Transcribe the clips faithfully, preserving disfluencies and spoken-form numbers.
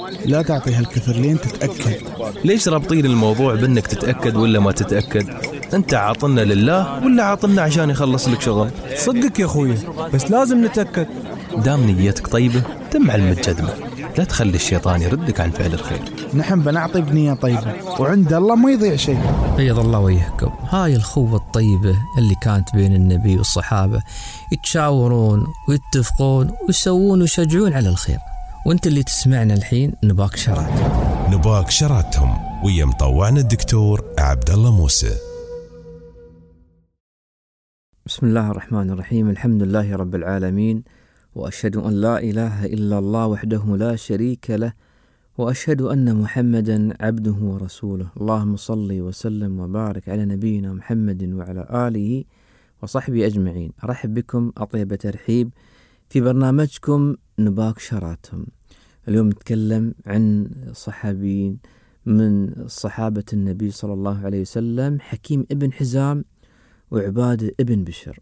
لا تعطي هالكثر لين تتأكد. ليش رابطين الموضوع بأنك تتأكد ولا ما تتأكد؟ أنت عاطلنا لله ولا عاطلنا عشان يخلص لك شغل؟ صدق يا أخوي، بس لازم نتأكد. دام نيتك طيبة تم علم الجدمة، لا تخلي الشيطان يردك عن فعل الخير. نحن بنعطي بنية طيبة وعند الله ما يضيع شيء. بيض الله وجهكم. هاي الخوة الطيبة اللي كانت بين النبي والصحابة، يتشاورون ويتفقون ويسوون ويشجعون على الخير. وانت اللي تسمعنا الحين نباك شرات نباك شراتهم ويا مطوعنا الدكتور عبد الله موسى. بسم الله الرحمن الرحيم. الحمد لله رب العالمين، وأشهد أن لا إله إلا الله وحده لا شريك له، وأشهد أن محمدا عبده ورسوله. اللهم صل وسلم وبارك على نبينا محمد وعلى آله وصحبه أجمعين. أرحب بكم أطيب ترحيب في برنامجكم نباك شراتهم. اليوم نتكلم عن صحابيين من صحابة النبي صلى الله عليه وسلم، حكيم ابن حزام وعبادة ابن بشر.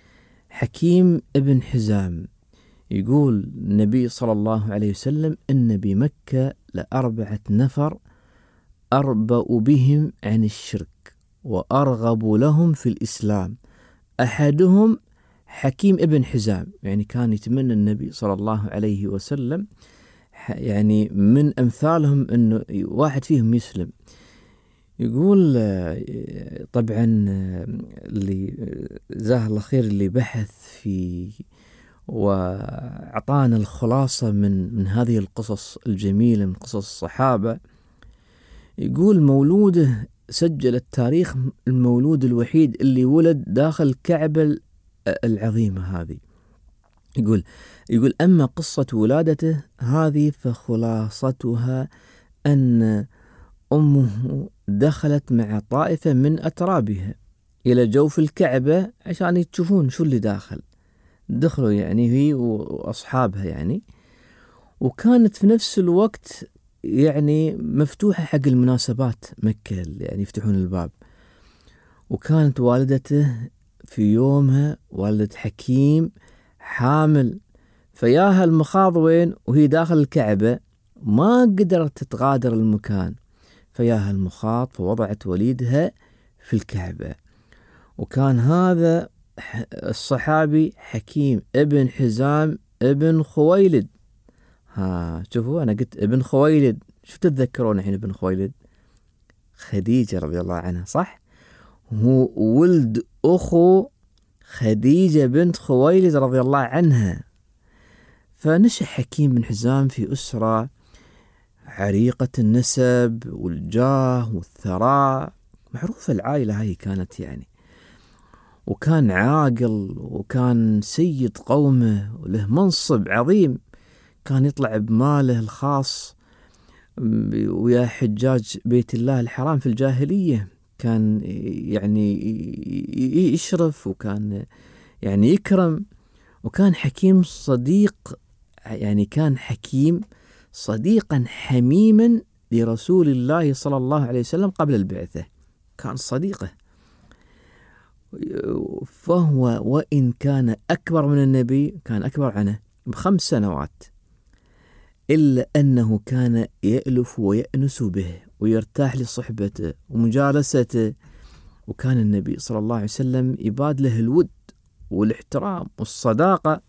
حكيم ابن حزام يقول النبي صلى الله عليه وسلم إن بمكة لأربعة نفر أربأ بهم عن الشرك وأرغب لهم في الإسلام. أحدهم حكيم ابن حزام، يعني كان يتمنى النبي صلى الله عليه وسلم يعني من أمثالهم أنه واحد فيهم يسلم. يقول طبعا اللي جزاه الله خير اللي بحث في وأعطانا الخلاصة من من هذه القصص الجميلة من قصص الصحابة. يقول مولوده سجل التاريخ المولود الوحيد اللي ولد داخل الكعبة العظيمة هذه. يقول يقول أما قصة ولادته هذه فخلاصتها أن أمه دخلت مع طائفة من أترابها إلى جوف الكعبة عشان تشوفون شو اللي داخل. دخلوا يعني هي وأصحابها يعني، وكانت في نفس الوقت يعني مفتوحة حق المناسبات مكة يعني يفتحون الباب. وكانت والدته في يومها والدة حكيم حامل، فياها المخاض وين وهي داخل الكعبة ما قدرت تغادر المكان، فياها المخاض فوضعت وليدها في الكعبة. وكان هذا الصحابي حكيم ابن حزام ابن خويلد. ها شوفوا أنا قلت ابن خويلد، شو تتذكرون الحين ابن خويلد؟ خديجة رضي الله عنها، صح؟ هو ولد أخو خديجة بنت خويلد رضي الله عنها. فنشأ حكيم بن حزام في أسرة عريقة النسب والجاه والثراء، معروفة العائلة هاي كانت يعني، وكان عاقل وكان سيد قومه وله منصب عظيم. كان يطلع بماله الخاص ويا حجاج بيت الله الحرام في الجاهلية، كان يعني يشرف وكان يعني يكرم. وكان حكيم صديق، يعني كان حكيم صديقا حميما لرسول الله صلى الله عليه وسلم قبل البعثة، كان صديقه. فهو وإن كان أكبر من النبي، كان أكبر عنه بخمس سنوات، إلا أنه كان يألف ويأنس به ويرتاح لصحبته ومجالسته. وكان النبي صلى الله عليه وسلم يباد له الود والاحترام والصداقة.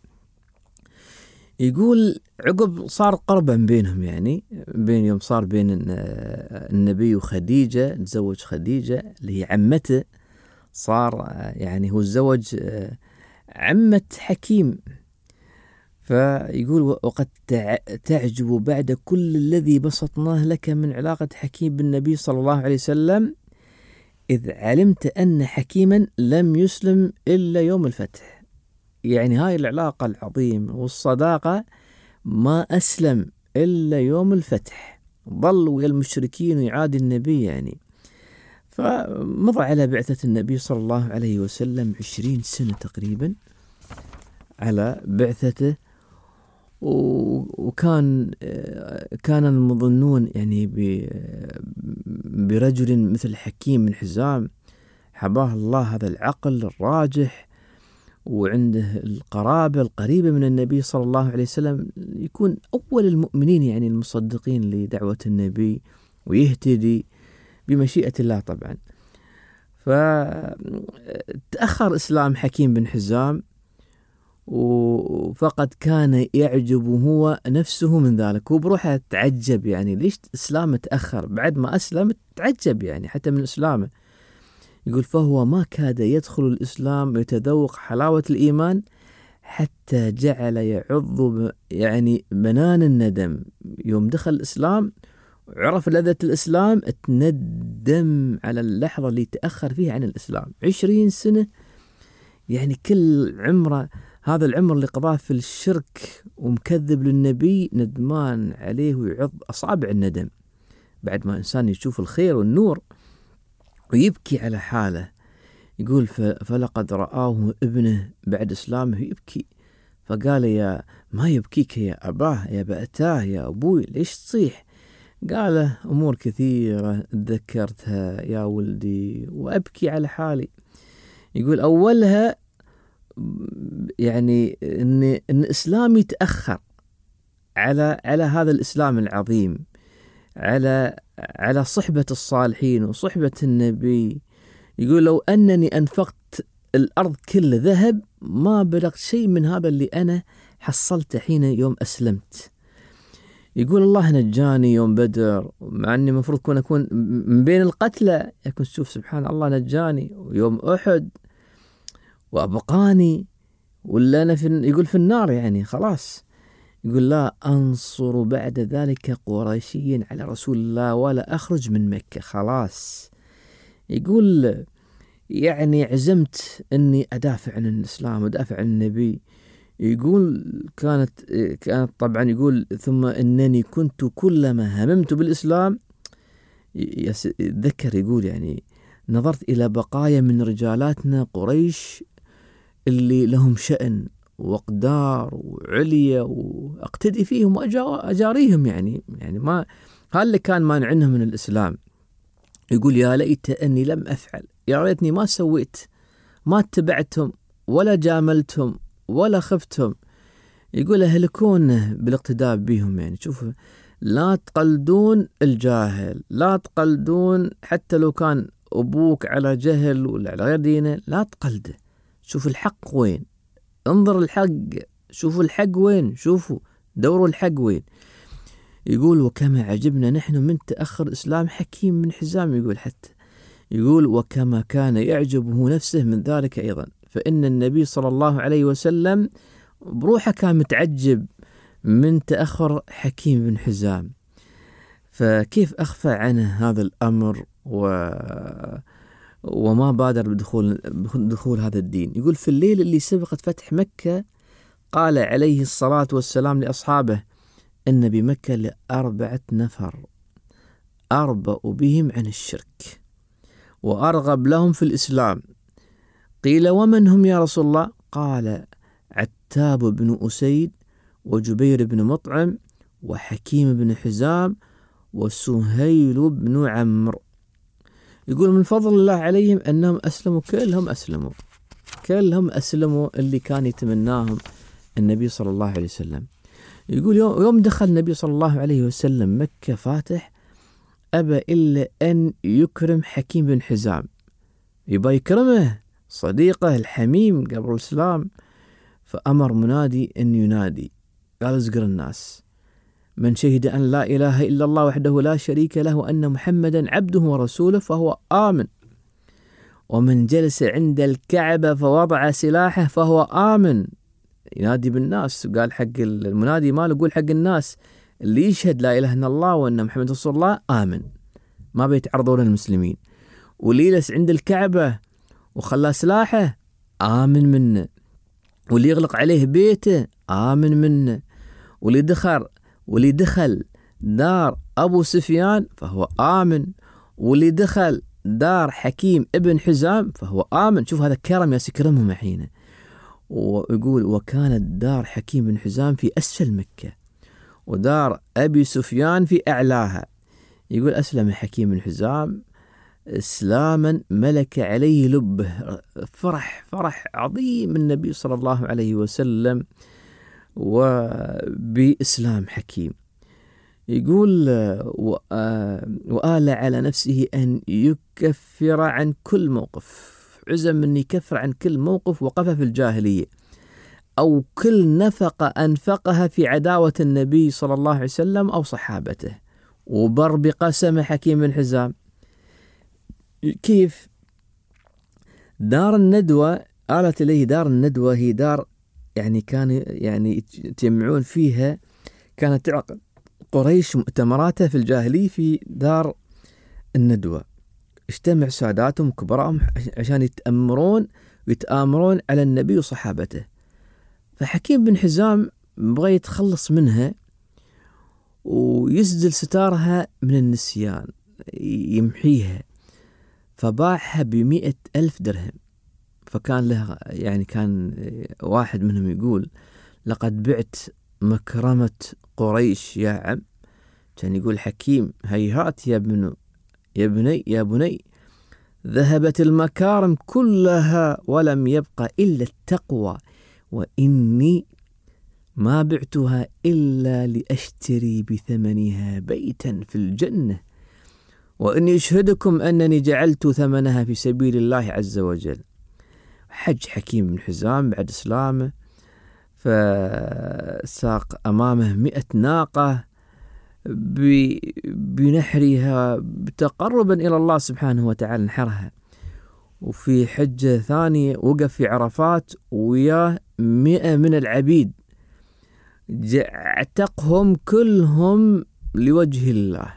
يقول عقب صار قربا بينهم، يعني بين يوم صار بين النبي وخديجة، تزوج خديجة اللي هي عمته، صار يعني هو تزوج عمة حكيم. فيقول وقد تعجب بعد كل الذي بسطناه لك من علاقة حكيم بالنبي صلى الله عليه وسلم إذ علمت أن حكيما لم يسلم إلا يوم الفتح. يعني هاي العلاقة العظيمة والصداقة ما أسلم إلا يوم الفتح، ظل ويا المشركين ويعادي النبي يعني. فمضى على بعثة النبي صلى الله عليه وسلم عشرين سنة تقريبا على بعثته. وكان كان المظنون يعني برجل مثل حكيم بن حزام حباه الله هذا العقل الراجح وعنده القرابة القريبة من النبي صلى الله عليه وسلم، يكون أول المؤمنين يعني المصدقين لدعوة النبي ويهتدي بمشيئة الله طبعا. فتأخر إسلام حكيم بن حزام، وفقد كان يعجب هو نفسه من ذلك. هو بروحه تعجب يعني ليش إسلام تأخر، بعد ما أسلم تعجب يعني حتى من إسلامه. يقول فهو ما كاد يدخل الإسلام يتذوق حلاوة الإيمان حتى جعل يعض يعني بنان الندم. يوم دخل الإسلام عرف لذة الإسلام تندم على اللحظة اللي تأخر فيها عن الإسلام. عشرين سنة يعني كل عمره، هذا العمر اللي قضاه في الشرك ومكذب للنبي، ندمان عليه ويعض أصابع الندم. بعد ما إنسان يشوف الخير والنور ويبكي على حاله. يقول فلقد رآه ابنه بعد إسلامه يبكي، فقال يا ما يبكيك يا أباه يا بأتاه يا أبوي ليش تصيح؟ قال أمور كثيرة تذكرتها يا ولدي وأبكي على حالي. يقول أولها يعني إن, إن إسلامي يتأخر على على هذا الإسلام العظيم، على على صحبة الصالحين وصحبة النبي. يقول لو أنني أنفقت الأرض كل ذهب ما بلغت شيء من هذا اللي أنا حصلته حين يوم أسلمت. يقول الله نجاني يوم بدر، مع أني مفروض كون أكون من بين القتلى، يكون شوف سبحان الله نجاني. ويوم أحد وأبقاني ولا أنا في يقول في النار يعني خلاص. يقول لا أنصر بعد ذلك قريشيا على رسول الله ولا أخرج من مكة خلاص. يقول يعني عزمت أني أدافع عن الإسلام وأدافع عن النبي. يقول كانت كانت طبعا يقول ثم أنني كنت كلما هممت بالإسلام يذكر يقول يعني نظرت إلى بقايا من رجالاتنا قريش اللي لهم شأن وقدار وعليا واقتدي فيهم وأجاريهم يعني يعني ما هذا اللي كان مانعنهم من الإسلام. يقول يا ليت أني لم أفعل، يا ريتني ما سويت، ما اتبعتهم ولا جاملتهم ولا خفتهم. يقول أهلكون بالاقتداء بهم. يعني شوف لا تقلدون الجاهل، لا تقلدون حتى لو كان أبوك على جهل ولا على غير دينه لا تقلده. شوف الحق وين، انظر الحق، شوفوا الحق وين، شوفوا دوروا الحق وين. يقول وكما عجبنا نحن من تأخر إسلام حكيم بن حزام. يقول حتى يقول وكما كان يعجبه نفسه من ذلك أيضا، فإن النبي صلى الله عليه وسلم بروحه كان متعجب من تأخر حكيم بن حزام. فكيف أخفى عنه هذا الأمر و... وما بادر بدخول دخول هذا الدين. يقول في الليل اللي سبقت فتح مكة قال عليه الصلاة والسلام لأصحابه إن بمكة لأربعة نفر أربأ بهم عن الشرك وأرغب لهم في الإسلام. قيل ومن هم يا رسول الله؟ قال عتاب بن أسيد وجبير بن مطعم وحكيم بن حزام وسهيل بن عمرو. يقول من فضل الله عليهم أنهم أسلموا، كلهم أسلموا كلهم أسلموا اللي كان يتمناهم النبي صلى الله عليه وسلم. يقول يوم دخل النبي صلى الله عليه وسلم مكة فاتح أبى إلا أن يكرم حكيم بن حزام، يبقى يكرمه صديقه الحميم قبل الإسلام. فأمر منادي أن ينادي قال ازقر الناس من شهد أن لا إله إلا الله وحده لا شريك له وأن محمدا عبده ورسوله فهو آمن، ومن جلس عند الكعبة فوضع سلاحه فهو آمن. ينادي بالناس، وقال حق المنادي ماله يقول حق الناس اللي يشهد لا إله إلا الله وأن محمد رسول الله آمن، ما بيتعرضون للمسلمين. واللي يجلس عند الكعبة وخلى سلاحه آمن منه، واللي يغلق عليه بيته آمن منه، واللي دخل واللي دخل دار أبو سفيان فهو آمن، واللي دخل دار حكيم ابن حزام فهو آمن. شوف هذا كرم يسكرمهم حين. ويقول وكانت دار حكيم بن حزام في أسفل مكة ودار أبي سفيان في أعلاها. يقول أسلم حكيم بن حزام إسلاما ملك عليه لبه، فرح فرح عظيم النبي صلى الله عليه وسلم وبإسلام حكيم. يقول وآل على نفسه أن يكفر عن كل موقف، عزم أن يكفر عن كل موقف وقفه في الجاهلية أو كل نفقة أنفقها في عداوة النبي صلى الله عليه وسلم أو صحابته، وبر بقسم حكيم بن حزام. كيف؟ دار الندوة آلت إليه دار الندوة هي دار يعني كان يعني يتجمعون فيها، كانت تعقد قريش مؤتمراتها في الجاهلية في دار الندوة، اجتمع ساداتهم كبراءهم عشان يتأمرون ويتآمرون على النبي وصحابته. فحكيم بن حزام بغى يتخلص منها ويسدل ستارها من النسيان، يمحيها، فباعها بمئة ألف درهم. فكان له يعني كان واحد منهم يقول لقد بعت مكرمة قريش يا عم، كان يقول حكيم هيهات يا ابن يا بني يا بني ذهبت المكارم كلها ولم يبقى إلا التقوى، وإني ما بعتها إلا لأشتري بثمنها بيتا في الجنة، وإني أشهدكم أنني جعلت ثمنها في سبيل الله عز وجل. حج حكيم بن حزام بعد إسلامه، فساق أمامه مئة ناقة بنحرها تقربا إلى الله سبحانه وتعالى، نحرها. وفي حجة ثانية وقف في عرفات وياه مئة من العبيد، اعتقهم كلهم لوجه الله،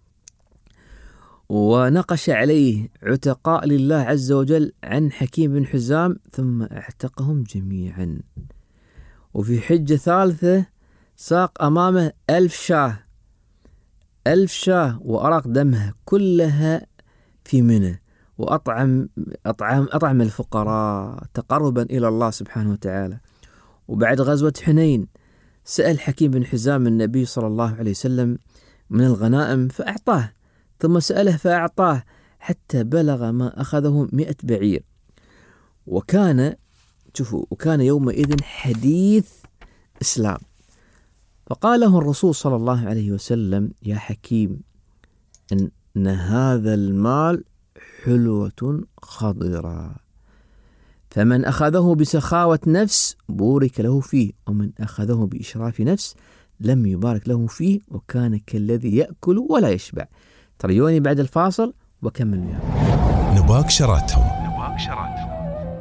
ونقش عليه عتقاء لله عز وجل عن حكيم بن حزام ثم اعتقهم جميعا. وفي حجة ثالثة ساق أمامه ألف شاه ألف شاه وأراق دمها كلها في منى، وأطعم أطعم أطعم الفقراء تقربا إلى الله سبحانه وتعالى. وبعد غزوة حنين سأل حكيم بن حزام النبي صلى الله عليه وسلم من الغنائم فأعطاه، ثم سأله فأعطاه، حتى بلغ ما أخذه مئة بعير. وكان شوفوا وكان يومئذ حديث إسلام. فقال له الرسول صلى الله عليه وسلم يا حكيم إن هذا المال حلوة خضرة، فمن أخذه بسخاوة نفس بورك له فيه، ومن أخذه بإشراف نفس لم يبارك له فيه، وكان كالذي يأكل ولا يشبع. تريوني بعد الفاصل وكمل وياكم. نباك شراتهم نباك شراتهم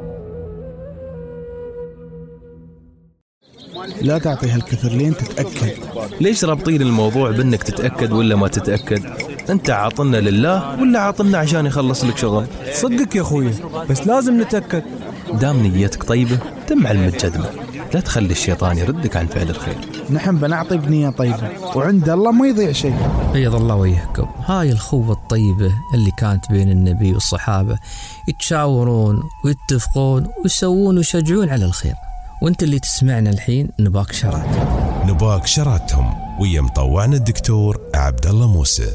لا تعطي هالكثر لين تتأكد. ليش رابطين الموضوع بأنك تتأكد ولا ما تتأكد؟ أنت عاطلنا لله ولا عاطلنا عشان يخلص لك شغل؟ صدق يا أخوي، بس لازم نتأكد. دام نيتك طيبة تم علم الجدمة، لا تخلي الشيطان يردك عن فعل الخير. نحن بنعطي بنية طيبة وعند الله ما يضيع شيء. بيض الله وجهكم. هاي الخوة الطيبة اللي كانت بين النبي والصحابة، يتشاورون ويتفقون ويسوون ويشجعون على الخير. وانت اللي تسمعنا الحين نباك شرات نباك شراتهم ويا مطوعنا الدكتور عبد الله موسى.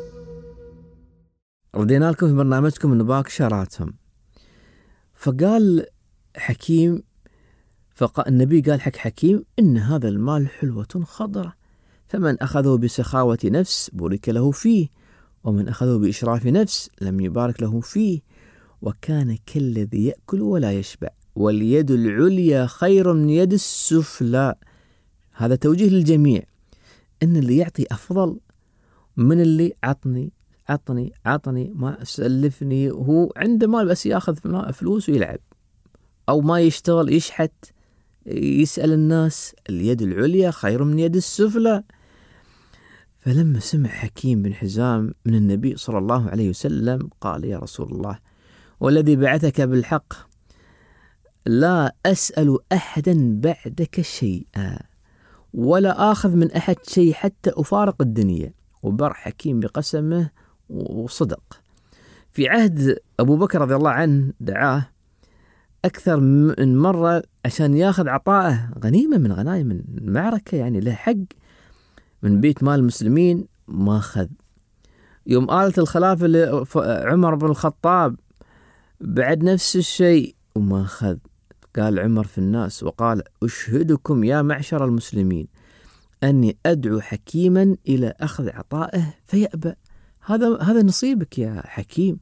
ردينا لكم في برنامجكم نباك شراتهم. فقال حكيم فقال النبي قال حق حكيم إن هذا المال حلوة خضرة، فمن أخذه بسخاوة نفس بورك له فيه، ومن أخذه بإشراف نفس لم يبارك له فيه، وكان كالذي يأكل ولا يشبع، واليد العليا خير من يد السفلى. هذا توجيه للجميع، إن اللي يعطي أفضل من اللي عطني عطني عطني ما سلفني، هو عنده مال بس ياخذ فلوس ويلعب، أو ما يشتغل يشحت يسأل الناس. اليد العليا خير من يد السفلى. فلما سمع حكيم بن حزام من النبي صلى الله عليه وسلم قال يا رسول الله والذي بعثك بالحق لا أسأل أحدا بعدك شيئا ولا آخذ من أحد شيء حتى أفارق الدنيا. وبر حكيم بقسمه وصدق. في عهد أبو بكر رضي الله عنه دعاه أكثر من مرة عشان ياخذ عطاءه غنيمة من غنائم المعركة، يعني له حق من بيت مال المسلمين ما أخذ. يوم آلت الخلافة لعمر بن الخطاب بعد نفس الشيء وما أخذ. قال عمر في الناس وقال أشهدكم يا معشر المسلمين أني أدعو حكيما إلى أخذ عطائه فيأبى. هذا هذا نصيبك يا حكيم.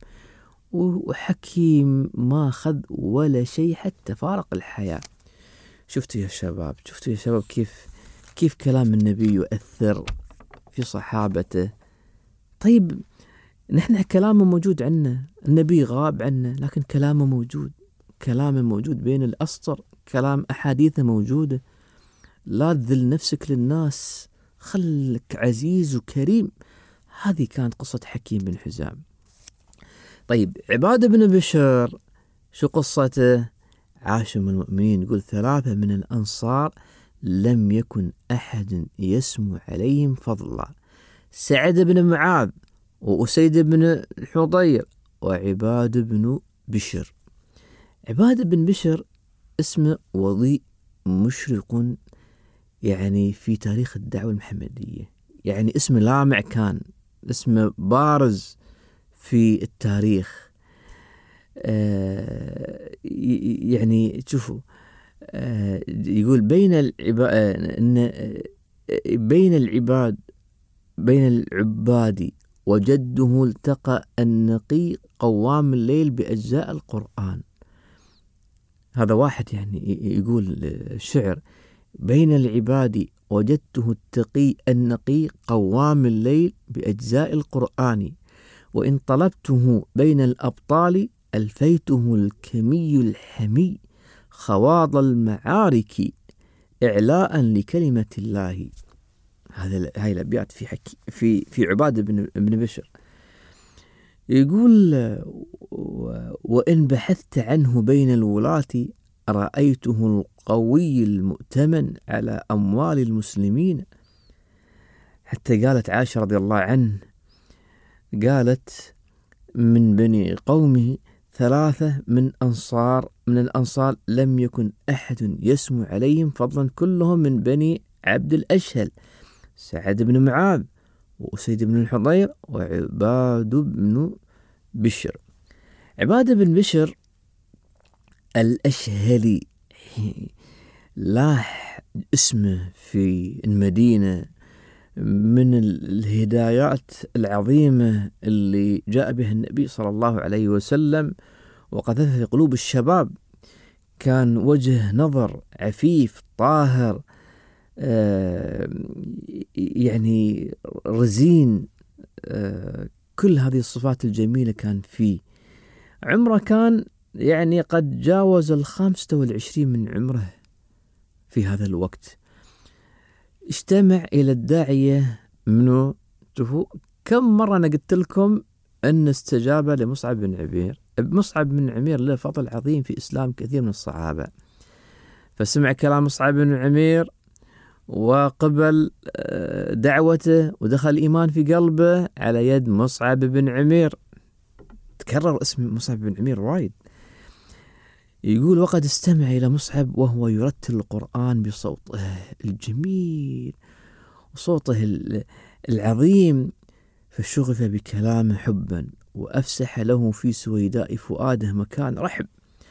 وحكيم ما أخذ ولا شيء حتى فارق الحياة. شفتوا يا شباب، شفتوا يا شباب كيف كيف كلام النبي يؤثر في صحابته. طيب نحن كلامه موجود عنا، النبي غاب عنا لكن كلامه موجود، كلامه موجود بين الأسطر، كلام أحاديثه موجودة. لا تذل نفسك للناس، خلك عزيز وكريم. هذه كانت قصة حكيم بن حزام. طيب عبادة بن بشر شو قصته؟ عاشم المؤمنين يقول ثلاثة من الأنصار لم يكن أحد يسمو عليهم فضلا: سعد بن معاذ وأسيد بن الحضير وعباد بن بشر. عباد بن بشر اسمه وضيء مشرق يعني في تاريخ الدعوة المحمدية، يعني اسم لامع، كان اسم بارز في التاريخ. آه يعني تشوفوا آه يقول بين العباد إن بين العباد بين العباد وجده التقى النقي قوام الليل بأجزاء القرآن. هذا واحد يعني يقول الشعر: بين العباد وجدته التقي النقي قوام الليل بأجزاء القرآن، وإن طلبته بين الأبطال ألفيته الكمي الحمي خواض المعارك إعلاء لكلمة الله. هذا هاي الأبيات في حكي في في عبادة بن بن بشر. يقول: وإن بحثت عنه بين الولاة رأيته القوي المؤتمن على أموال المسلمين. حتى قالت عائشة رضي الله عنه، قالت: من بني قومه ثلاثة من أنصار من الأنصار لم يكن أحد يسمو عليهم فضلا، كلهم من بني عبد الأشهل: سعد بن معاذ وأسيد بن الحضير وعباد بن بشر. عباد بن بشر الأشهلي لاح اسمه في المدينة من الهدايات العظيمة اللي جاء بها النبي صلى الله عليه وسلم وقذفها في قلوب الشباب. كان وجه نظر عفيف طاهر، آه يعني رزين، آه كل هذه الصفات الجميلة كان فيه. عمره كان يعني قد جاوز الخامسة والعشرين من عمره في هذا الوقت. اجتمع إلى الداعية منه. شوفوا كم مرة أنا قلت لكم أن استجاب لمصعب بن عمير. مصعب بن عمير له فضل عظيم في إسلام كثير من الصحابة، فسمع كلام مصعب بن عمير وقبل دعوته ودخل الإيمان في قلبه على يد مصعب بن عمير. تكرر اسم مصعب بن عمير وايد. يقول: وقد استمع إلى مصعب وهو يرتل القرآن بصوته الجميل وصوته العظيم، فشغف بكلامه حبا وأفسح له في سويداء فؤاده مكان رحب،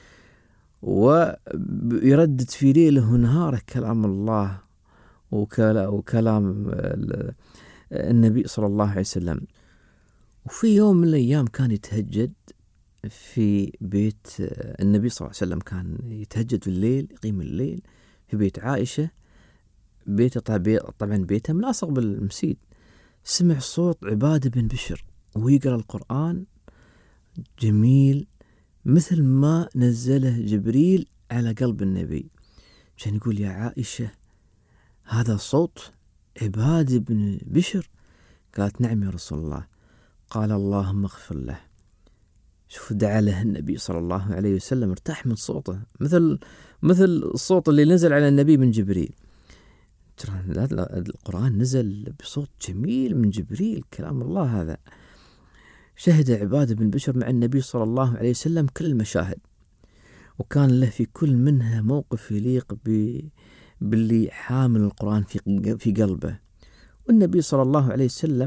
ويردد في ليله ونهاره كلام الله وكلام النبي صلى الله عليه وسلم. وفي يوم من الأيام كان يتهجد في بيت النبي صلى الله عليه وسلم، كان يتهجد في الليل، يقيم الليل في بيت عائشة. بيته طبعا بيته ملاصق بالمسجد. سمع صوت عبادة بن بشر ويقرأ القرآن جميل مثل ما نزله جبريل على قلب النبي. كان يقول: يا عائشة هذا صوت عبادة بن بشر؟ قالت: نعم يا رسول الله. قال: اللهم اغفر له. شوف دعا له النبي صلى الله عليه وسلم، ارتاح من صوته مثل مثل الصوت اللي نزل على النبي من جبريل. ترى القرآن نزل بصوت جميل من جبريل، كلام الله هذا. شهد عبادة بن بشر مع النبي صلى الله عليه وسلم كل المشاهد، وكان له في كل منها موقف يليق باللي حامل القرآن في في قلبه. والنبي صلى الله عليه وسلم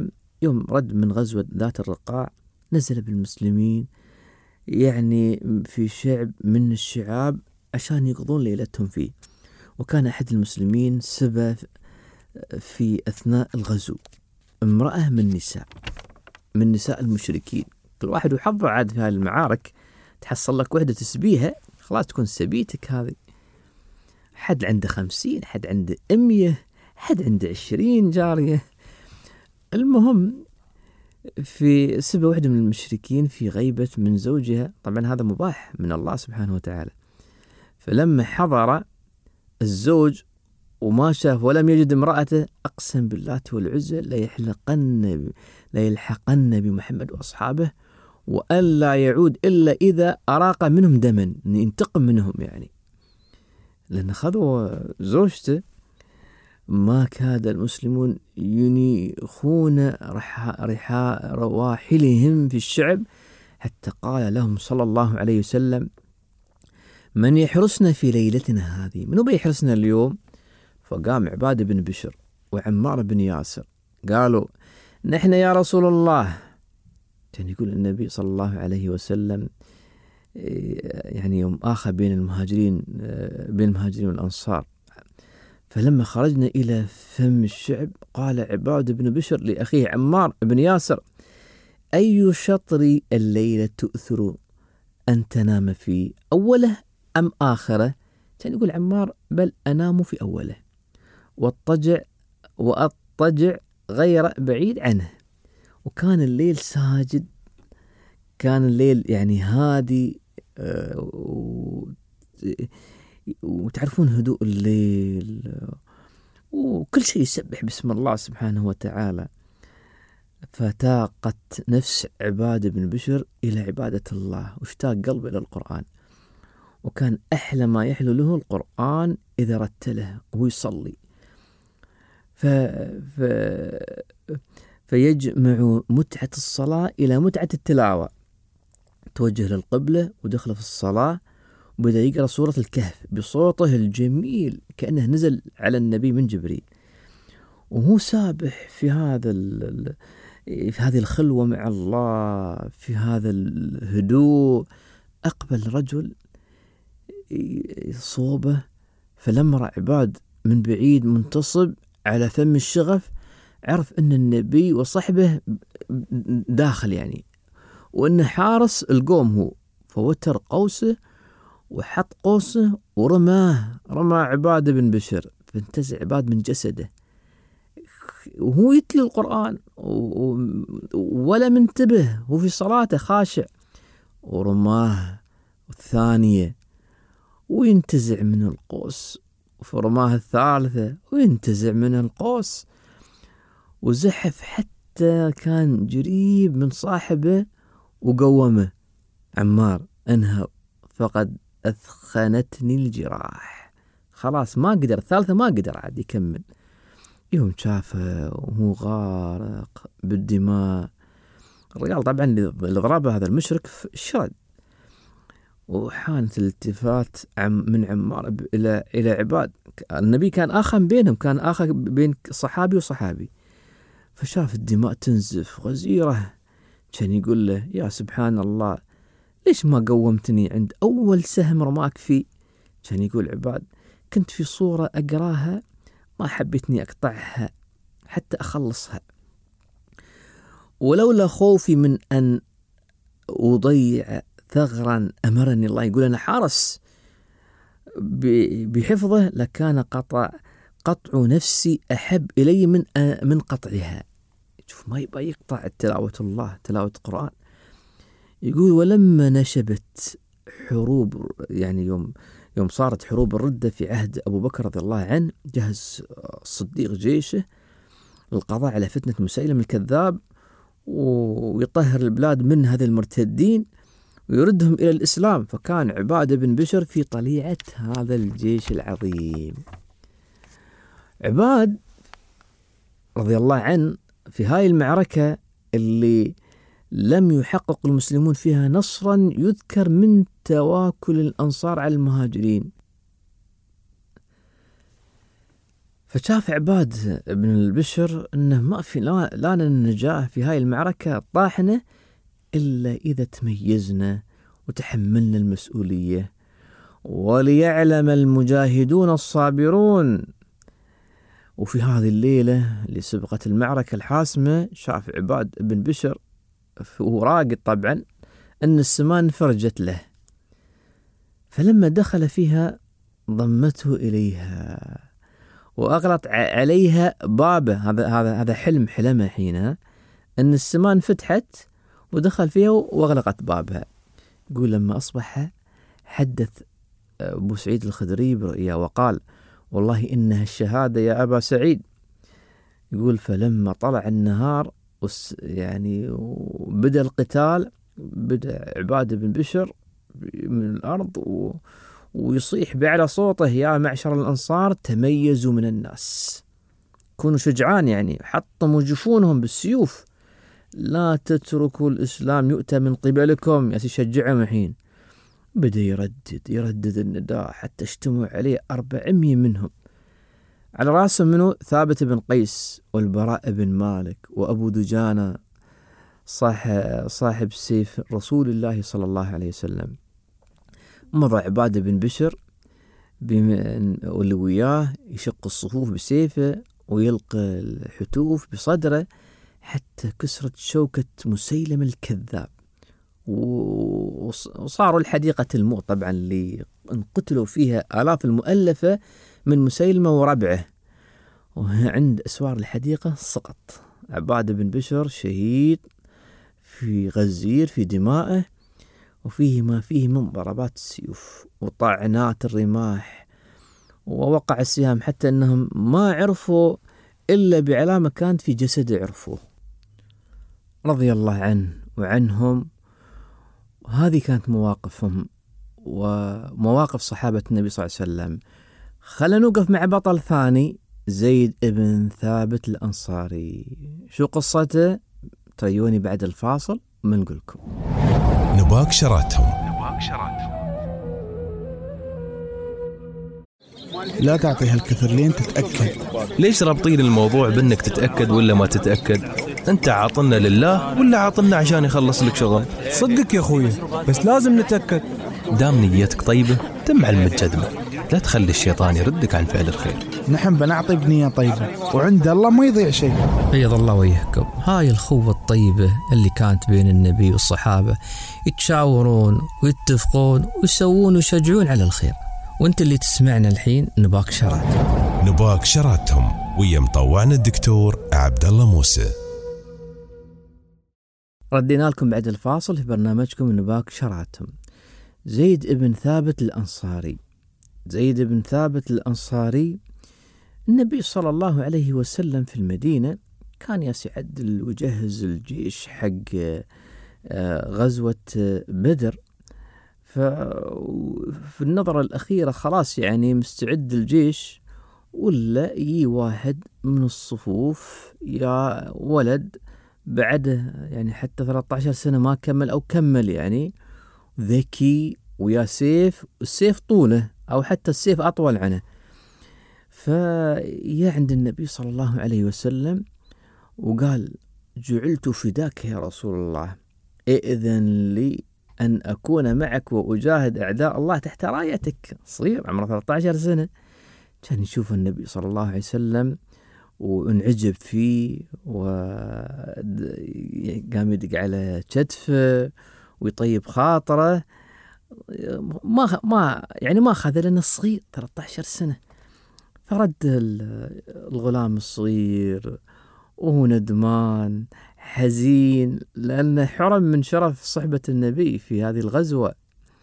يوم رد من غزوة ذات الرقاع نزل بالمسلمين يعني في شعب من الشعاب عشان يقضون ليلتهم فيه. وكان أحد المسلمين سبى في أثناء الغزو امرأة من نساء من نساء المشركين. كل واحد وحظه عاد في هذه المعارك، تحصل لك وحدة تسبيها خلاص تكون سبيتك هذه. حد عنده خمسين، حد عنده أمية، حد عنده عشرين جارية. المهم في سبى واحدة من المشركين في غيبة من زوجها، طبعا هذا مباح من الله سبحانه وتعالى. فلما حضر الزوج وما شاف ولم يجد امرأته أقسم بالله والعزى ليحلقن ليلحقن بمحمد وأصحابه وألا يعود إلا إذا أراق منهم دما، ينتقم منهم يعني، لأن خذوا زوجته. ما كاد المسلمون ينيخون رحاء رواحلهم في الشعب حتى قال لهم صلى الله عليه وسلم: من يحرسنا في ليلتنا هذه؟ منو بيحرسنا اليوم؟ فقام عبادة بن بشر وعمار بن ياسر قالوا: نحن يا رسول الله. كان يقول النبي صلى الله عليه وسلم يعني يوم آخر بين المهاجرين بين المهاجرين والأنصار، فلما خرجنا إلى فم الشعب قال عبادة بن بشر لأخيه عمار بن ياسر: أي شطر الليلة تؤثر أن تنام في أوله أم آخره؟ كان يقول عمار: بل أنام في أوله واضطجع وأضطجع غير بعيد عنه. وكان الليل ساجد، كان الليل يعني هادي، وتعرفون هدوء الليل وكل شيء يسبح باسم الله سبحانه وتعالى. فتاقت نفس عبادة بن بشر إلى عبادة الله واشتاق قلبه إلى القرآن، وكان أحلى ما يحلو له القرآن إذا رتله وهو يصلي. ف... ف... فيجمع متعة الصلاة إلى متعة التلاوة. توجه للقبلة ودخل في الصلاة وبدأ يقرأ سورة الكهف بصوته الجميل كأنه نزل على النبي من جبريل، وهو سابح في هذا ال... في هذه الخلوة مع الله، في هذا الهدوء. أقبل رجل صوبه، فلما رأى عباد من بعيد منتصب على فم الشغف عرف أن النبي وصحبه داخل يعني، وأنه حارس القوم هو، فوتر قوسه وحط قوسه ورماه رمى عبادة بن بشر، فانتزع عباد من جسده وهو يتلي القرآن ولا منتبه، هو في صلاته خاشع، ورماه الثانية وينتزع من القوس، فرماه الثالثة وينتزع من القوس، وزحف حتى كان قريب من صاحبه وقومه. عمار: انهض فقد أثخنتني الجراح. خلاص ما قدر، الثالثة ما قدر عاد يكمل. يوم شافه وهو غارق بالدماء، الرجال طبعا اللي ضربه هذا المشرك شرد، وحانت الالتفات من عمار إلى إلى عباد. النبي كان آخا بينهم، كان آخا بين صحابي وصحابي، فشاف الدماء تنزف غزيرة، كان يقول له: يا سبحان الله، ليش ما قومتني عند أول سهم رماك فيه؟ كان يقول عباد: كنت في صورة أقراها ما حبيتني أقطعها حتى أخلصها، ولولا خوفي من أن أضيع ثغرا أمرني الله، يقول أنا حارس بحفظه، لكان قطع قطع نفسي أحب إلي من من قطعها. شوف ما يبقى يقطع تلاوة الله، تلاوة القرآن. يقول: ولما نشبت حروب يعني يوم يوم صارت حروب الردة في عهد أبو بكر رضي الله عنه، جهز الصديق جيشه للقضاء على فتنة مسيلم الكذاب ويطهر البلاد من هذه المرتدين ويردهم إلى الإسلام. فكان عبادة بن بشر في طليعة هذا الجيش العظيم. عباد رضي الله عنه في هاي المعركة اللي لم يحقق المسلمون فيها نصرا يذكر من تواكل الأنصار على المهاجرين. فشاف عباد بن البشر أنه ما في لا, لا النجاة في هاي المعركة الطاحنة إلا إذا تميزنا وتحملنا المسؤولية، وليعلم المجاهدون الصابرون. وفي هذه الليلة اللي سبقت المعركة الحاسمة شاف عباد بن بشر وهو راقد طبعا أن السماء انفرجت له، فلما دخل فيها ضمته إليها وأغلق عليها بابه. هذا هذا هذا حلم حلمه حينها أن السماء انفتحت ودخل فيها وأغلقت بابها. يقول لما أصبح حدث أبو سعيد الخدري برؤيا وقال: والله إنها الشهادة يا أبا سعيد. يقول فلما طلع النهار يعني وبدأ القتال، بدأ عباد بن بشر من الأرض و ويصيح بأعلى صوته: يا معشر الأنصار تميزوا من الناس، كونوا شجعان، يعني حطموا جفونهم بالسيوف، لا تتركوا الإسلام يؤتى من قبلكم. يشجعهم الحين. بدأ يردد يردد النداء حتى اجتمعوا عليه أربعمية منهم، على رأسهم منه ثابت بن قيس والبراء بن مالك وأبو دجانة صاحب, صاحب سيف رسول الله صلى الله عليه وسلم. مضى عبادة بن بشر واللي وياه يشق الصفوف بسيفه ويلقى الحتوف بصدره حتى كسرت شوكة مسيلم الكذاب، وصاروا الحديقة الموت طبعا اللي انقتلوا فيها آلاف المؤلفة من مسيلمة وربعه. وعند أسوار الحديقة سقط عبادة بن بشر شهيد في غزير في دمائه، وفيه ما فيه من ضربات السيوف وطعنات الرماح، ووقع السهام حتى أنهم ما عرفوا إلا بعلامة كانت في جسده عرفوه، رضي الله عنه وعنهم. وهذه كانت مواقفهم ومواقف صحابة النبي صلى الله عليه وسلم. خلنا نوقف مع بطل ثاني، زيد ابن ثابت الأنصاري. شو قصته؟ تريوني بعد الفاصل ومنقول لكم. نباك شراتهم. لا تعطي هالكثر لين تتأكد. ليش رابطين الموضوع بأنك تتأكد ولا ما تتأكد؟ أنت عاطلنا لله ولا عاطلنا عشان يخلص لك شغل؟ صدق يا أخوي، بس لازم نتأكد. دام نيتك طيبة تم علم الجدمة، لا تخلي الشيطان يردك عن فعل الخير. نحن بنعطي بنية طيبة وعند الله ما يضيع شيء. بيض الله وجهكم. هاي الخوة الطيبة اللي كانت بين النبي والصحابة، يتشاورون ويتفقون ويسوون ويشجعون على الخير. وانت اللي تسمعنا الحين نباك شراتهم. نباك شراتهم ويا مطوعنا الدكتور عبد الله موسى. ردينا لكم بعد الفاصل في برنامجكم نباك شراتهم. زيد ابن ثابت الأنصاري. زيد بن ثابت الأنصاري، النبي صلى الله عليه وسلم في المدينة كان يستعد ويجهز الجيش حق غزوة بدر. ففي النظرة الأخيرة خلاص يعني مستعد الجيش، ولا يجي واحد من الصفوف يا ولد بعده يعني حتى ثلاثة عشر سنة ما كمل أو كمل، يعني ذكي ويا سيف، السيف طوله أو حتى السيف أطول عنه. فيا عند النبي صلى الله عليه وسلم وقال: جعلت فداك يا رسول الله، إذن لي أن أكون معك وأجاهد أعداء الله تحت رايتك. صغير عمره ثلاثة عشر سنة، كان يشوف النبي صلى الله عليه وسلم وانعجب فيه، وقام يدق على كتفه ويطيب خاطره. ما ما يعني ما خذ لنا الصغير ثلاثة عشر سنة. فرد الغلام الصغير وهو ندمان حزين لأنه حرم من شرف صحبة النبي في هذه الغزوة.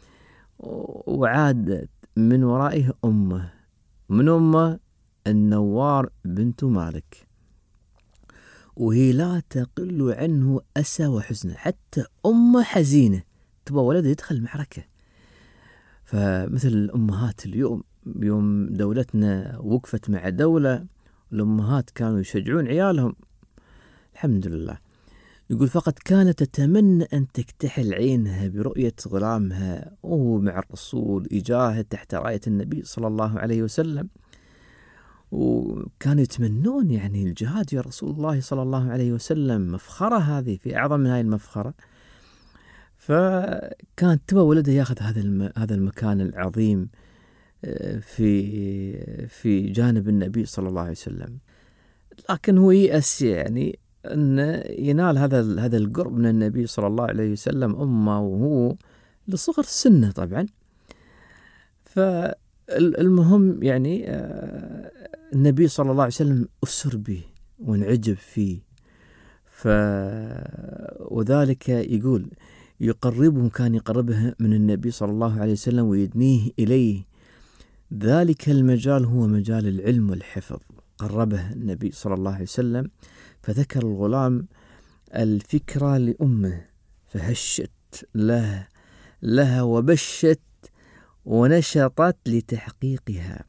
وعادت من ورائه أمه، من أمه النوار بنت مالك، وهي لا تقل عنه أسى وحزن، حتى أمه حزينة تبغى ولد يدخل المعركة. فمثل الأمهات اليوم، يوم دولتنا وقفت مع دولة، الأمهات كانوا يشجعون عيالهم الحمد لله. يقول: فقد كانت تتمنى أن تكتحل عينها برؤية غلامها وهو مع الرسول يجاهد تحت راية النبي صلى الله عليه وسلم. وكانوا يتمنون يعني الجهاد يا رسول الله صلى الله عليه وسلم، مفخرة هذه، في أعظم من هاي المفخرة. فكانت تبى ولده ياخذ هذا هذا المكان العظيم في في جانب النبي صلى الله عليه وسلم، لكن هو يأس يعني أن ينال هذا هذا القرب من النبي صلى الله عليه وسلم أمه، وهو لصغر سنه طبعا. فالمهم يعني النبي صلى الله عليه وسلم أسر به وانعجب فيه، ف وذلك يقول يقربه، كان يقربه من النبي صلى الله عليه وسلم ويدنيه إليه. ذلك المجال هو مجال العلم والحفظ. قربه النبي صلى الله عليه وسلم، فذكر الغلام الفكرة لأمه فهشت له لها وبشت ونشطت لتحقيقها.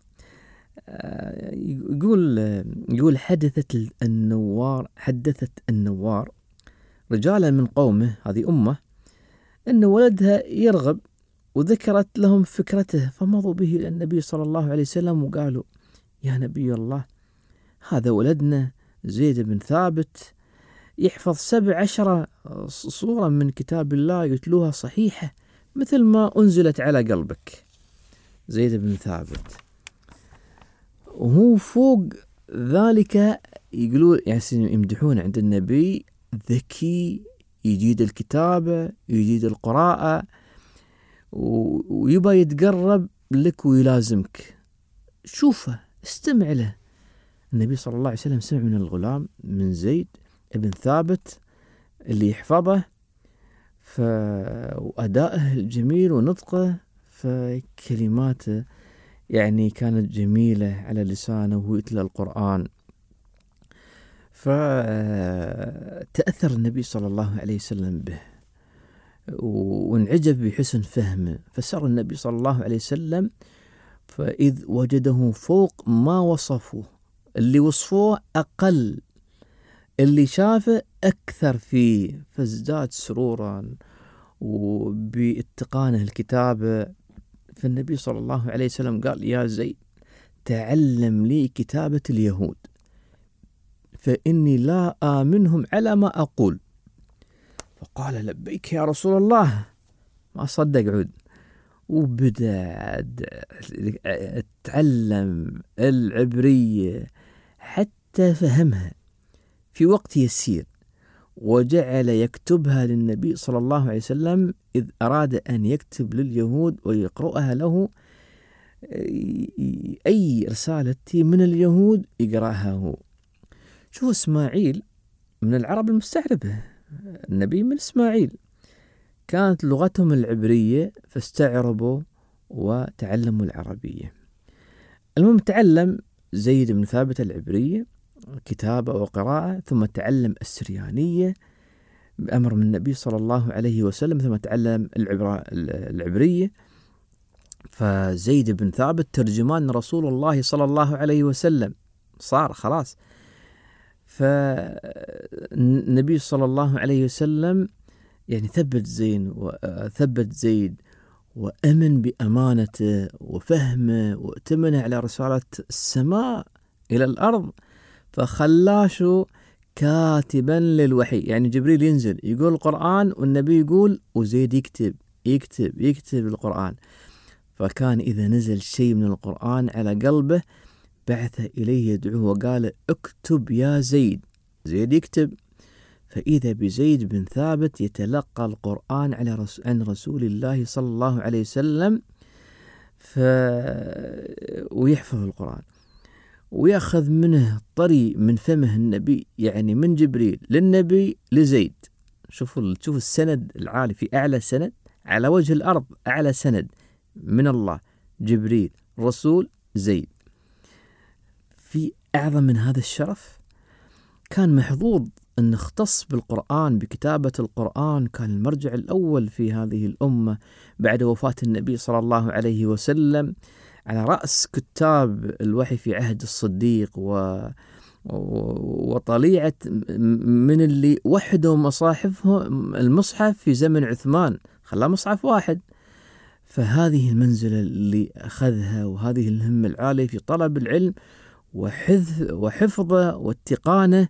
يقول يقول حدثت النوار حدثت النوار رجالا من قومه، هذه أمه، أن ولدها يرغب، وذكرت لهم فكرته، فمضوا به إلى النبي صلى الله عليه وسلم وقالوا: يا نبي الله، هذا ولدنا زيد بن ثابت يحفظ سبع عشرة صورة من كتاب الله يتلوها صحيحة مثل ما أنزلت على قلبك. زيد بن ثابت، وهو فوق ذلك يقولون يعني يمدحون عند النبي ذكي، يجيد الكتابة، يجيد القراءة، ويبى يتقرب لك ويلازمك. شوفه، استمع له. النبي صلى الله عليه وسلم سمع من الغلام من زيد بن ثابت اللي يحفظه، فأدائه الجميل ونطقه، فكلماته يعني كانت جميلة على لسانه وهو يتلى القرآن. فتأثر النبي صلى الله عليه وسلم به وانعجب بحسن فهمه، فسر النبي صلى الله عليه وسلم فإذ وجده فوق ما وصفوه، اللي وصفوه أقل، اللي شافه أكثر فيه، فازداد سرورا وباتقانه الكتابة. فالنبي صلى الله عليه وسلم قال: يا زيد، تعلم لي كتابة اليهود فإني لا آمنهم على ما أقول. فقال: لبيك يا رسول الله. ما صدق عود، وبدأ تعلم العبرية حتى فهمها في وقت يسير، وجعل يكتبها للنبي صلى الله عليه وسلم إذ أراد أن يكتب لليهود ويقرأها له، أي رسالة من اليهود يقرأها هو. شوف إسماعيل من العرب المستعربة، النبي من إسماعيل، كانت لغتهم العبرية، فاستعربوا وتعلموا العربية. المهم تعلم زيد بن ثابت العبرية كتابة وقراءة، ثم تعلم السريانية بأمر من النبي صلى الله عليه وسلم، ثم تعلم العبرية. فزيد بن ثابت ترجمان رسول الله صلى الله عليه وسلم، صار خلاص. فالنبي صلى الله عليه وسلم يعني ثبت زين وثبت زيد، وأمن بأمانته وفهمه، وأتمنه على رسالة السماء إلى الأرض، فخلاشه كاتبا للوحي. يعني جبريل ينزل يقول القرآن والنبي يقول، وزيد يكتب يكتب يكتب القرآن. فكان إذا نزل شيء من القرآن على قلبه بعث إليه يدعوه وقال: اكتب يا زيد. زيد يكتب، فإذا بزيد بن ثابت يتلقى القرآن على رس... عن رسول الله صلى الله عليه وسلم، ف... ويحفظ القرآن ويأخذ منه طري من فمه النبي، يعني من جبريل للنبي لزيد. شوفوا شوفوا السند العالي، في أعلى سند على وجه الأرض، أعلى سند من الله، جبريل، رسول، زيد. في أعظم من هذا الشرف؟ كان محظوظ أن اختص بالقرآن، بكتابة القرآن، كان المرجع الأول في هذه الأمة بعد وفاة النبي صلى الله عليه وسلم، على رأس كتاب الوحي في عهد الصديق، و وطليعة من اللي وحدوا مصاحفهم المصحف في زمن عثمان، خلاه مصحف واحد. فهذه المنزلة اللي أخذها، وهذه الهمة العالية في طلب العلم وحفظه واتقانه،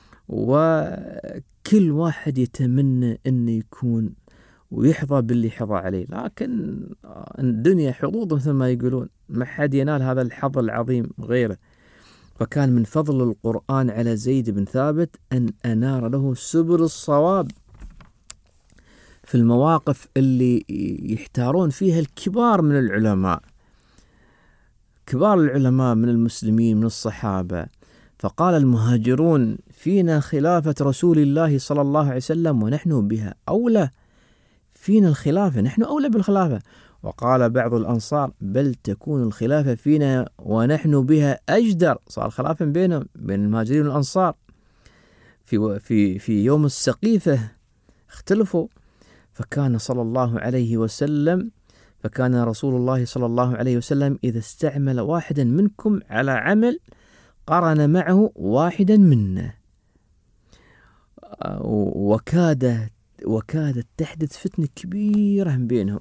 وكل واحد يتمنى أن يكون ويحظى باللي حظى عليه. لكن الدنيا حظوظ مثل ما يقولون، ما حد ينال هذا الحظ العظيم غيره. فكان من فضل القرآن على زيد بن ثابت أن أنار له سبل الصواب في المواقف اللي يحتارون فيها الكبار من العلماء، كبار العلماء من المسلمين من الصحابة. فقال المهاجرون: فينا خلافة رسول الله صلى الله عليه وسلم ونحن بها أولى، فينا الخلافة، نحن أولى بالخلافة. وقال بعض الأنصار: بل تكون الخلافة فينا ونحن بها أجدر. صار خلاف بينهم بين المهاجرين والأنصار في في في يوم السقيفة، اختلفوا. فكان صلى الله عليه وسلم فكان رسول الله صلى الله عليه وسلم إذا استعمل واحدا منكم على عمل قرن معه واحدا منا، وكاد وكادت تحدث فتنة كبيرة بينهم.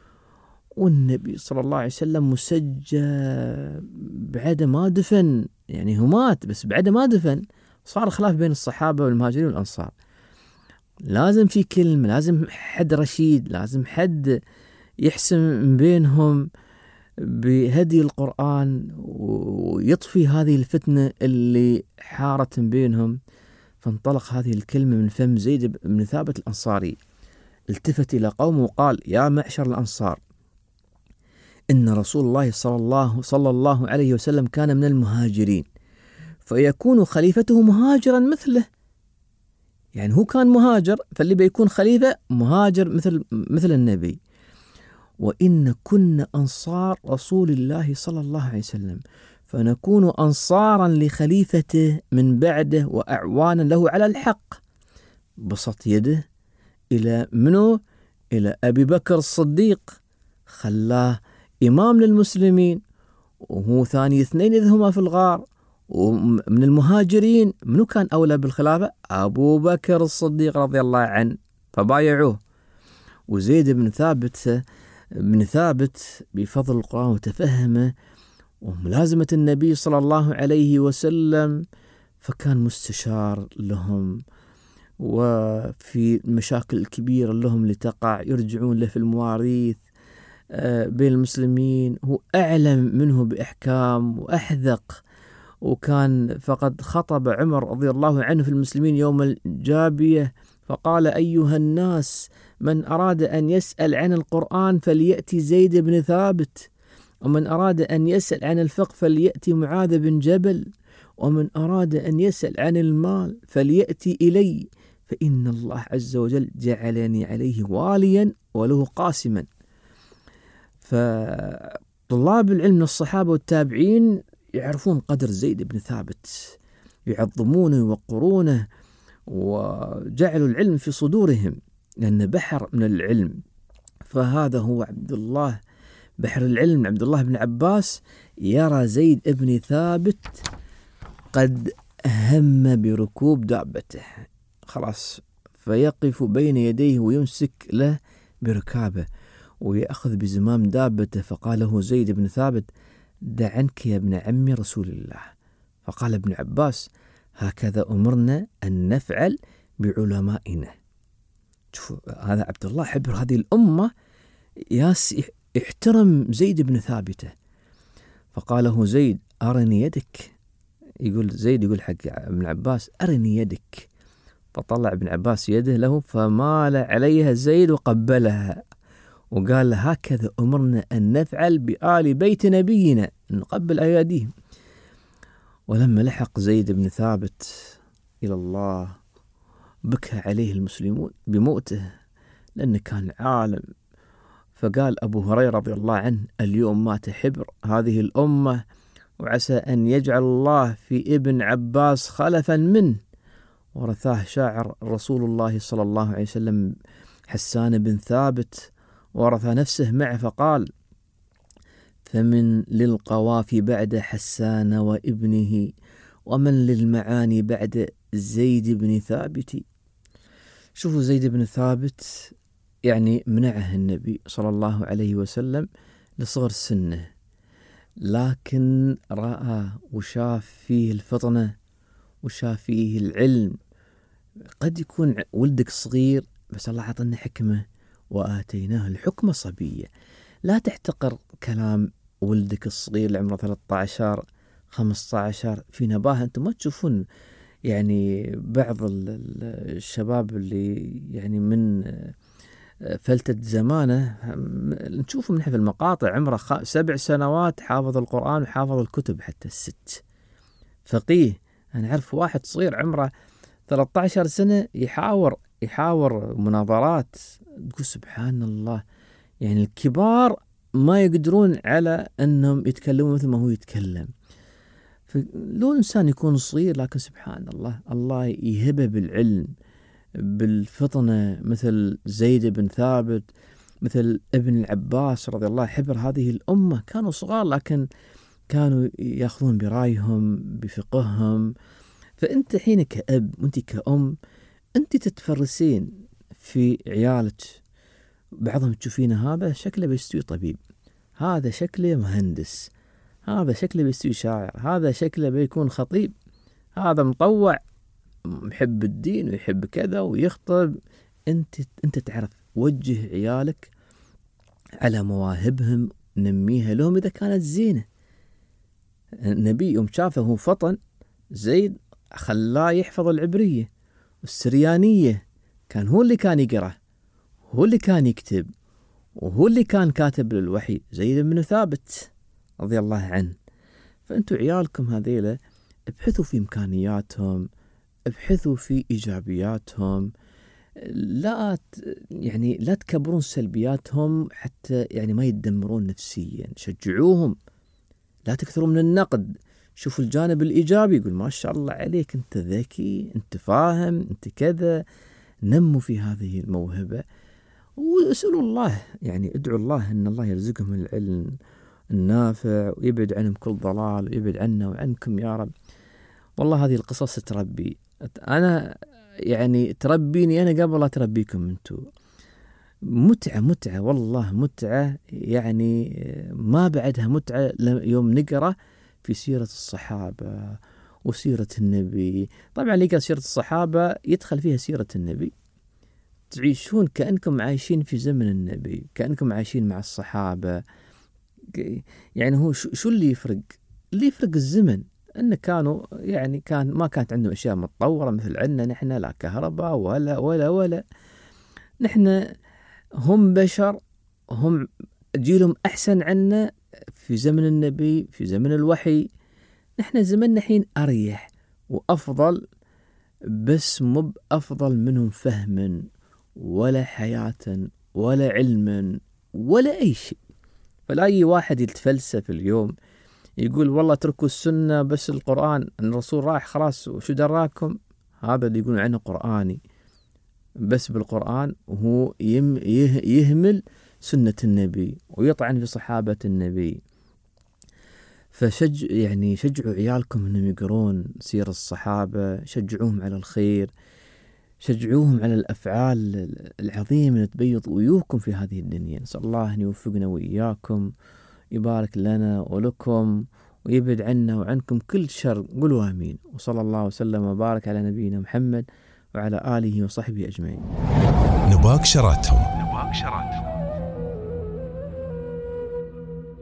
والنبي صلى الله عليه وسلم مسجى بعد ما دفن، يعني هو مات بس بعد ما دفن صار خلاف بين الصحابة والمهاجرين والأنصار. لازم في كلمة، لازم حد رشيد، لازم حد يحسم بينهم بهدي القرآن ويطفي هذه الفتنة اللي حارت بينهم. فانطلق هذه الكلمة من فم زيد بن ثابت الأنصاري، التفت إلى قومه وقال: يا معشر الأنصار، إن رسول الله صلى الله, صلى الله عليه وسلم كان من المهاجرين، فيكون خليفته مهاجرا مثله. يعني هو كان مهاجر، فاللي بيكون خليفة مهاجر مثل مثل النبي. وإن كنا أنصار رسول الله صلى الله عليه وسلم، فنكون أنصارا لخليفته من بعده وأعوانا له على الحق. بسط يده إلى منو؟ إلى أبي بكر الصديق، خلاه إمام للمسلمين، وهو ثاني اثنين إذ هما في الغار. ومن المهاجرين منو كان أولى بالخلافة؟ أبو بكر الصديق رضي الله عنه، فبايعوه. وزيد بن ثابت بن ثابت بفضل القرآن وتفهمه وملازمة النبي صلى الله عليه وسلم، فكان مستشار لهم، وفي المشاكل الكبيرة لهم اللي تقع يرجعون له في المواريث بين المسلمين. هو أعلم منه بإحكام وأحذق. وكان فقد خطب عمر رضي الله عنه في المسلمين يوم الجابية فقال: أيها الناس، من أراد أن يسأل عن القرآن فليأتي زيد بن ثابت، ومن أراد أن يسأل عن الفقه فليأتي معاذ بن جبل، ومن أراد أن يسأل عن المال فليأتي إلي، فإن الله عز وجل جعلني عليه واليا وله قاسما. فطلاب العلم من الصحابة والتابعين يعرفون قدر زيد بن ثابت، يعظمونه ويوقرونه، وجعلوا العلم في صدورهم، لأن بحر من العلم. فهذا هو عبد الله بحر العلم عبد الله بن عباس، يرى زيد بن ثابت قد هم بركوب دابته، خلاص، فيقف بين يديه ويمسك له بركابه ويأخذ بزمام دابته. فقال له زيد بن ثابت: دع عنك يا ابن عم رسول الله. فقال ابن عباس: هكذا أمرنا أن نفعل بعلمائنا. شوفوا هذا عبد الله حبر هذه الأمة، ياس احترم زيد بن ثابته. فقال له زيد: أرني يدك. يقول زيد يقول حق ابن عباس: أرني يدك. فطلع ابن عباس يده له، فمال عليها زيد وقبلها وقال له: هكذا أمرنا أن نفعل بآل بيت نبينا، نقبل أياديهم. ولما لحق زيد بن ثابت إلى الله بكى عليه المسلمون بموته، لأنه كان عالم. فقال أبو هريرة رضي الله عنه: اليوم مات حبر هذه الأمة، وعسى أن يجعل الله في ابن عباس خلفا منه. ورثاه شاعر رسول الله صلى الله عليه وسلم حسان بن ثابت، ورث نفسه معه، فقال: فمن للقوافي بعد حسان وابنه، ومن للمعاني بعد زيد بن ثابت. شوفوا زيد بن ثابت يعني منعه النبي صلى الله عليه وسلم لصغر سنه، لكن رأى وشاف فيه الفطنة وشاف فيه العلم. قد يكون ولدك صغير بس الله عطنا حكمة وآتيناه الحكمة صبية. لا تحتقر كلام ولدك الصغير اللي عمره ثلاثة عشر خمسة عشر في نباهة. أنتم ما تشوفون يعني بعض الشباب اللي يعني من فلتة زمانه نشوفه من في المقاطع عمره سبع سنوات حافظ القرآن وحافظ الكتب حتى الست، فقيه. أنا أعرف واحد صغير عمره ثلاثة عشر سنة يحاور يحاور مناظرات، تقول سبحان الله. يعني الكبار ما يقدرون على أنهم يتكلموا مثل ما هو يتكلم. لو إنسان يكون صغير لكن سبحان الله الله يهبه بالعلم بالفطنة، مثل زيد بن ثابت، مثل ابن العباس رضي الله، حبر هذه الأمة. كانوا صغار لكن كانوا يأخذون برايهم بفقههم. فأنت حين كأب وأنت كأم أنت تتفرسين في عيالك. بعضهم تشوفين هذا شكله بيستوي طبيب، هذا شكله مهندس، هذا شكله بيستوي شاعر، هذا شكله بيكون خطيب، هذا مطوع محب الدين ويحب كذا ويخطب. أنت أنت تعرف وجه عيالك على مواهبهم، نميها لهم إذا كانت زينة. النبي يوم شافه هو فطن زيد خلاه يحفظ العبرية والسريانية، كان هو اللي كان يقرأ، هو اللي كان يكتب، وهو اللي كان كاتب للوحي، زيد بن ثابت رضي الله عنه. فأنتوا عيالكم هذيلا ابحثوا في إمكانياتهم، ابحثوا في إيجابياتهم، لا يعني لا تكبرون سلبياتهم حتى يعني ما يتدمرون نفسيا. شجعوهم، لا تكثروا من النقد. شوفوا الجانب الإيجابي، يقول ما شاء الله عليك أنت ذكي، أنت فاهم، أنت كذا. نموا في هذه الموهبة واسألوا الله، يعني ادعوا الله أن الله يرزقهم العلم النافع ويبعد عنهم كل ضلال ويبعد عنا وعنكم يا رب. والله هذه القصص تربي، أنا يعني تربيني أنا قبل لا تربيكم أنتوا. متعة متعة والله متعة، يعني ما بعدها متعة يوم نقرأ في سيرة الصحابة وسيرة النبي. طبعا اللي يقرأ سيرة الصحابة يدخل فيها سيرة النبي، تعيشون كأنكم عايشين في زمن النبي، كأنكم عايشين مع الصحابة. يعني هو شو اللي يفرق؟ اللي يفرق الزمن، أن كانوا يعني كان ما كانت عندهم أشياء متطورة مثل عندنا نحن، لا كهرباء ولا ولا ولا نحن هم بشر، هم جيلهم أحسن عنا في زمن النبي، في زمن الوحي. نحن زمننا حين أريح وأفضل، بس مو أفضل منهم فهما ولا حياة ولا علما ولا أي شيء. فلا أي واحد يتفلسف اليوم يقول والله تركوا السنة بس القرآن، الرسول راح خلاص وشو دراكم. هذا اللي يقولون عنه قرآني بس بالقرآن، وهو يهمل سنة النبي ويطعن في صحابة النبي. فشج يعني شجعوا عيالكم أنهم يقرون سير الصحابة، شجعوهم على الخير، شجعوهم على الأفعال العظيمة اللي تبيض وجوهكم في هذه الدنيا. نسأل الله أن يوفقنا وإياكم، يبارك لنا ولكم ويبعد عنا وعنكم كل شر. قولوا آمين. وصلى الله وسلم وبارك على نبينا محمد وعلى آله وصحبه أجمعين. نباك شراتهم. نباك شراتهم.